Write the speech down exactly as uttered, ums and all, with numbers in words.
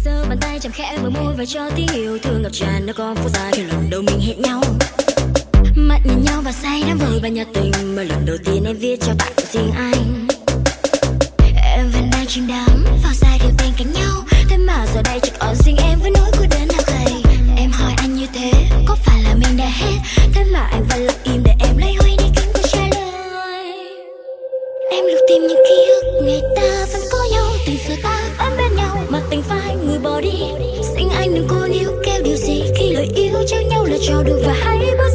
giơ bàn tay chạm khẽ vào môi và cho tiếng yêu thương ngập tràn. Nó còn phút giây khi lần đầu mình hẹn nhau, mắt nhìn nhau và say đắm vơi bao nhiêu tình mà lần đầu tiên em viết cho bạn riêng anh. Em vẫn đang chìm đắm vào giai điệu bên cạnh nhau, thế mà giờ đây chỉ còn riêng em với nỗi cô đơn nào gầy. Em hỏi anh như thế có phải là mình đã hết, thế mà anh vẫn lặng im để em lấy huy đi kiếm câu trả lời. Em lục tìm những ký ức ngày ta vẫn có nhau, tình giờ ta vẫn bên nhau mà tình phai người bỏ đi. Xin anh đừng cố níu kéo điều gì khi lời yêu trao nhau là trò đùa và hãy bước